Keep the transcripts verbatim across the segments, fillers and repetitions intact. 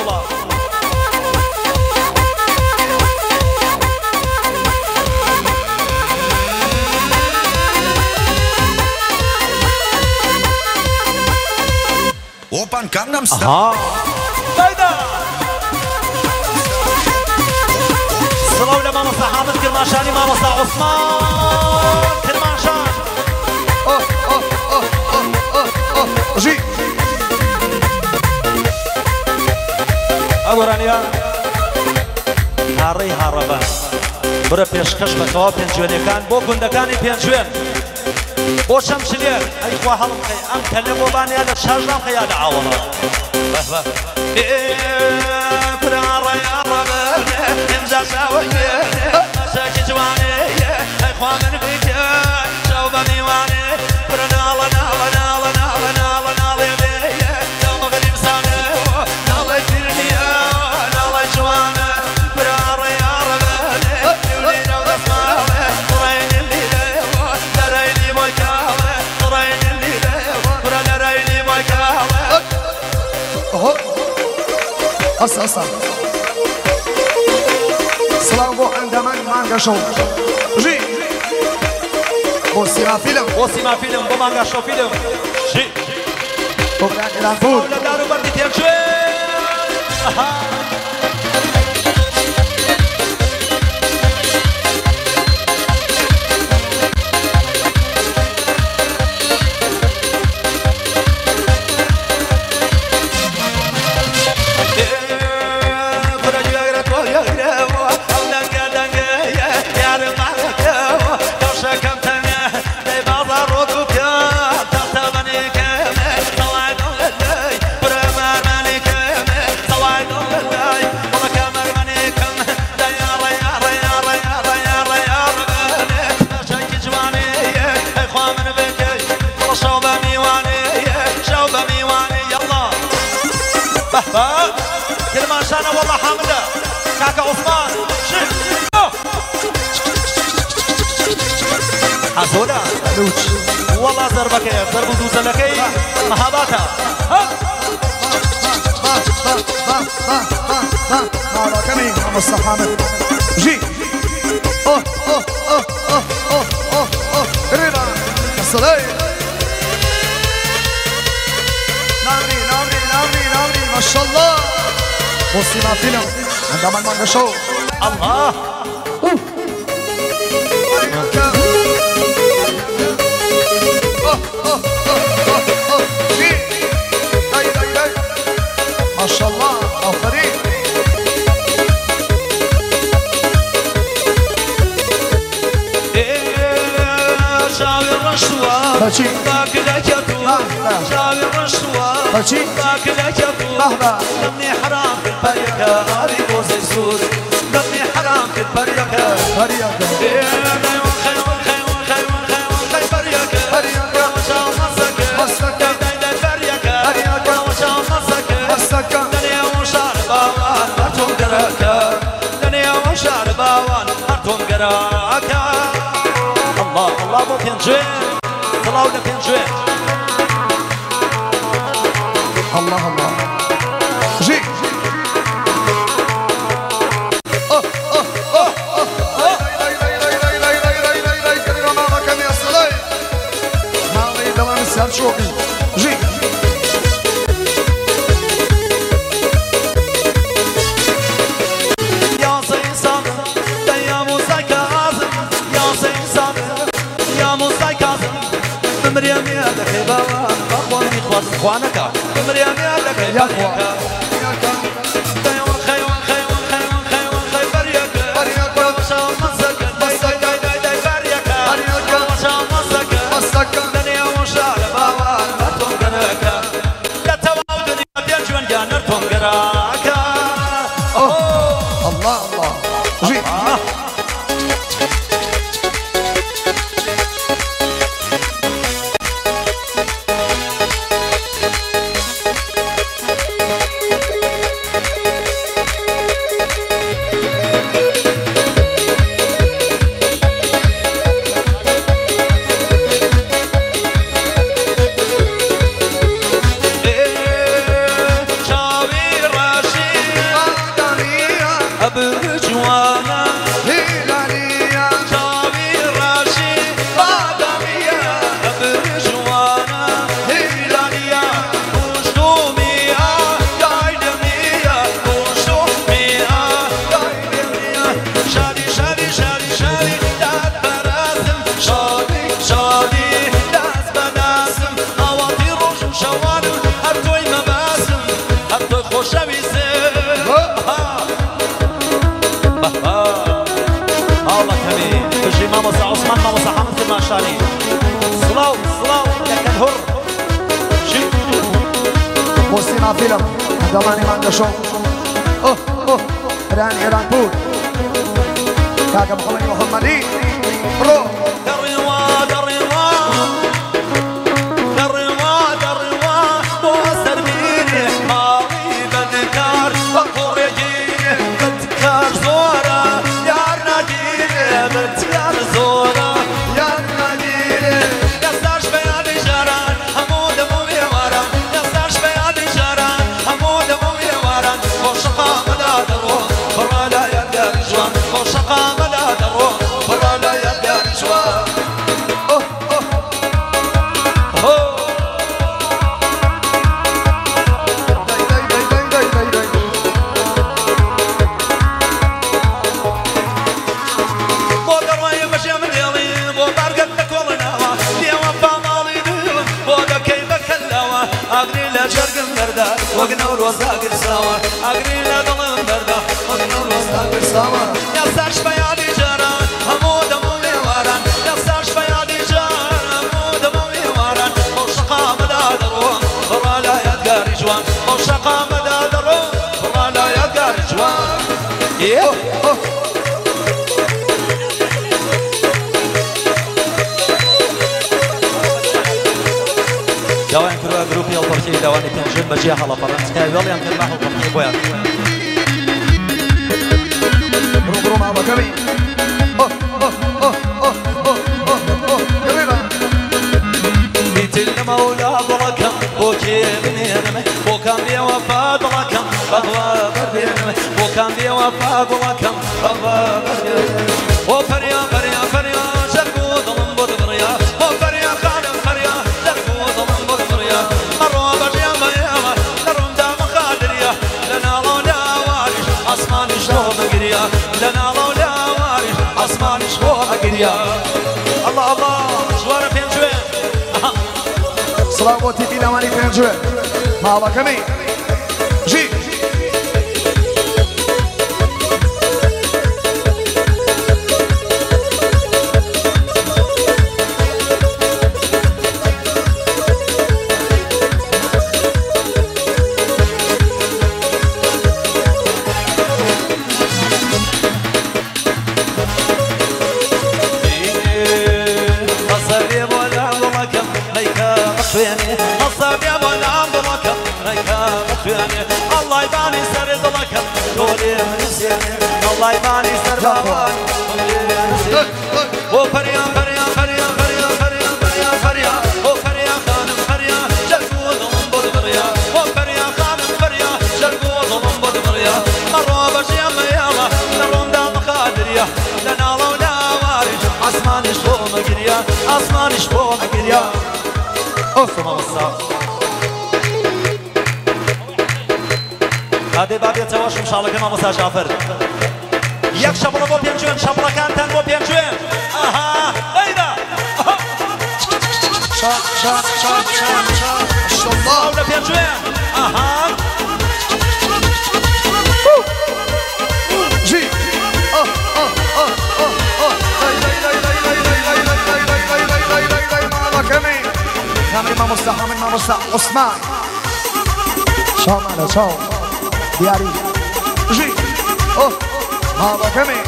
والله. Open Gangnam Style. ها فايدة صلوا لماما حامد كرماشاني ماما عثمان كرماشان. اوه اوه اوه اوه اوه اوه جي ابو رانيا هاري هاربا برا پێشکەش بەکەوە پێنجوێنەکان بۆ گوندەکانی پێنجوێن بۆ شەمشلێر ئەیخوا هەڵم خەی ئەم کەلێ بۆ بانیا لە شاژنام خەیا لە ئاوەڵە برا ڕێڕەبە ئێمجا شاوەیە مەشەکی جوانێ ئەیخوا من بیتە شەو بە میوانێ برا ناڵە ناڵە ناڵە ناڵە ناڵە ناڵێ بێیە لەو مەغریب سانێ ناڵێ فرنیە ناڵێ جوانە برا ڕێڕەبە لێرە و دەسماڵێ ڕێنی لیرێ لەرەیلی بۆی کاڵێ ڕێنی لیرێ برا لەرەیلی بۆی کاڵێ. هسه هسه سلام بو عند من مانجا شو جي بو سيما فيلم بۆ سیما فیلم بۆ مانگا شۆ فیلم ژی بو بران الانفور لە دار و بەردی تێکچێ كرماشانة والله حامدة كاكا عثمان شيخ حسونا والله ضربك ضرب دوزة لكي مهاباتها ما ما ما ما ما ما هذا كمين هم الصحامة جي اوه اوه اوه اوه اوه اوه اوه رينا الصلاة نامري نامري نامري نامري ما شاء الله بصي ما فيلم عندما المانجا شو الله ما شاء الله آفرین شاوی رشوا بچی باكلك يا تو شاوي رشوا بچی باكلك يا تو دمني حرام في البريكة هذه بوز السود دمني حرام في البريكة هريا الله الله بو بينجوين صلاة ولا بينجوين الله الله جي اوه اوه اوه اوه لا لا لا لا لا لا لا لا لا كبير ما كان يصلي ما يريد ما نسال شوقي جي يا سيسان يا موسى كاظم يا سيسان يا موسى كاظم مريم يا دخيبة أخواني خلاص إخوانك مريم يا دخيبة يا اخوان الله الله جي ماموسا عثمان ماموسا حمد الماشاني صلاو صلاو لك الهر شي موسيقى فيلم دماني مانجا شو اوه اوه ايران ايران بود كاكا محمد محمدي برو دروا دروا دروا دروا بوسر بيني ماضي بذكر وخرجيني بذكر زورا يا ناديني بذكر زورا يا ناديني يسارش بيادي جران همود موي وران يسارش بيادي جران همود موي وران وشقا مدى دروا برا لا يدار جوان وشقا مدى دروا برا لا يدار جوان وقنور وساقر سوا أقري لا ظلم بردا وقنور وساقر سوا يا سارش بيادي جاران همود موي واران يا سارش بيادي جاران همود موي واران وشقا مدى درون برا لا يدقاري جوان وشقا مدى درون برا لا يدقاري جوان إيه دوان كروا جروبي البرشي دواني بينجن بجي حلا فرنسا يلا يمكن ما هو بطني بويا برو برو مع بكري اوه اوه اوه اوه اوه اوه يلا بيت المولى بركم بوكي بنيرمه بوكان بي وفا بركم بغوا برديرمه بوكان بي وفا بركم بغوا برديرمه وفريا فريا فريا شرقو ظلم بدبريا وفريا خالم فريا شرقو ظلم بدبريا مروا بريا مياما نرم دام خادريا لنا لولا وارش اسمان شلو مقريا لنا لولا وارش اسمان شلو مقريا الله الله جوار فين شوين صلاة تي بي نواني بينجوه مع بكمي جي الله يباني سر ضلك قولي نسيني الله يباني سر ضلك وفريا فريا فريا فريا فريا فريا فريا وفريا خانم فريا جرقو ظلم بدبريا وفريا خانم فريا جرقو ظلم بدبريا مروا بشيا مياما نرون دام خادريا لنا لولا وارج اسمان شبو مقريا اسمان شبو مقريا أوسما والصاف هذه بابي تواش إن شاء الله كما مسا جعفر يك شبرا بو بينجوين شبرا كانتن بو بينجوين اها ايدا شا شا شا شا شا ما شاء الله ولا بينجوين اها جي اه اه اه اه اه لاي لاي لاي لاي لاي لاي لاي لاي لاي لاي لاي لاي لاي مع بكمي كامل ما مصلح كامل ما مصلح عثمان شاو معنا شاو دياري جي اوه ماما كمي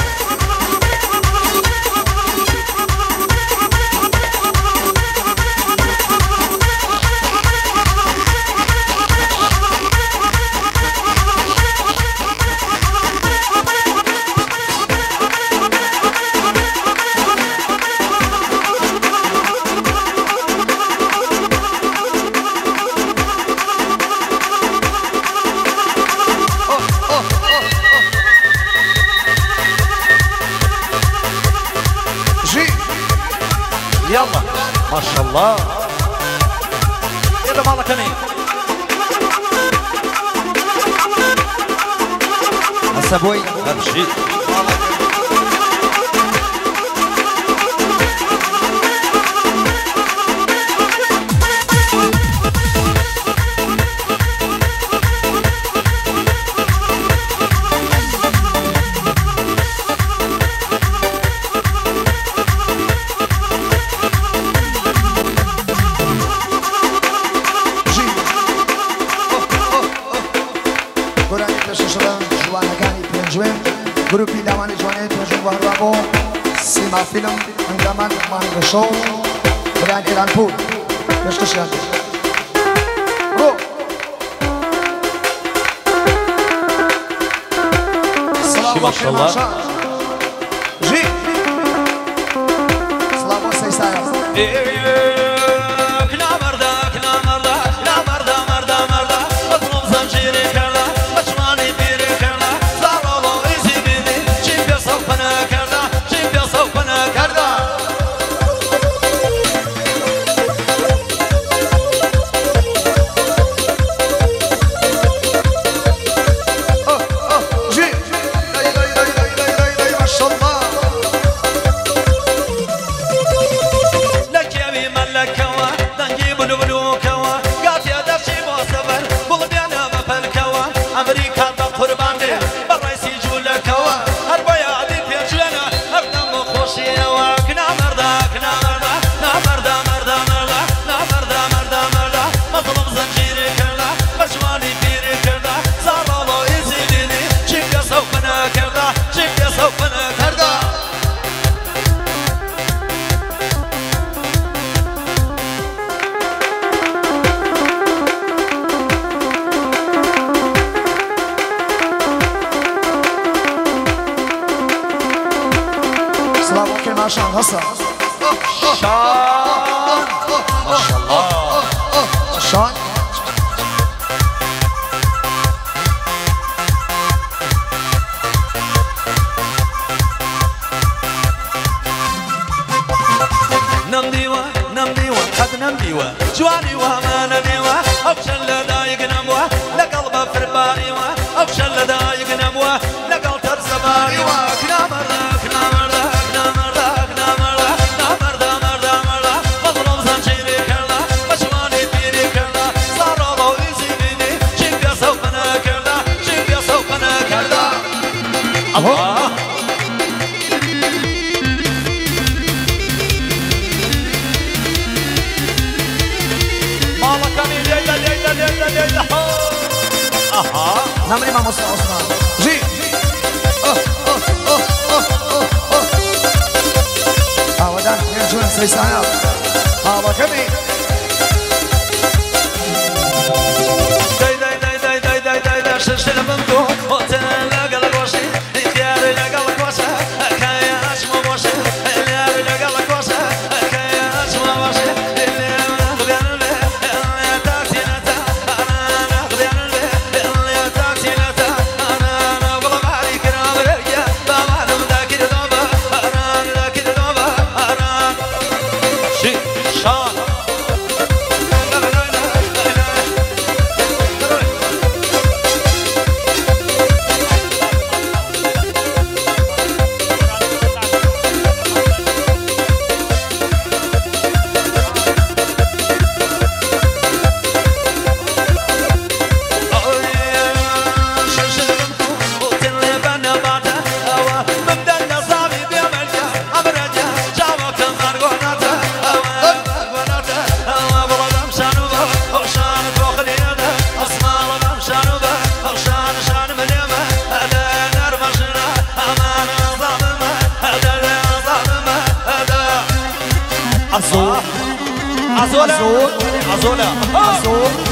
يلا ما شاء الله يلا مالك كمين السبوي امشي پێششڵە جوانەکانی پێنجوێن گروپی داوانی جوانەیە پێنجوێن وهڕوا بۆ سیما فیلم هەنگامان مانگە شەو بران ئێرانپور پێشکەشیان ڕۆ سڵاو بۆ کێماشان ژی سڵاو بۆ سەیسایە شان هسا شان ما شاء الله شان نم ديوا نم ديوا قد نم ديوا جواني وما نميوا أفشل دايق نموا لقلب فرباني وا أفشل دايق نموا لقلب ترزباني وا كنامر كنامر الله مالك من ليلة ليلة ليلة ليلة أها نمري ما مصر عثمان جي أه أه أه أه أه أه ودان يرجون سيسايا هذا كمي داي داي داي داي داي داي داي داي شرشل بنتو Azul Azola Azola Azul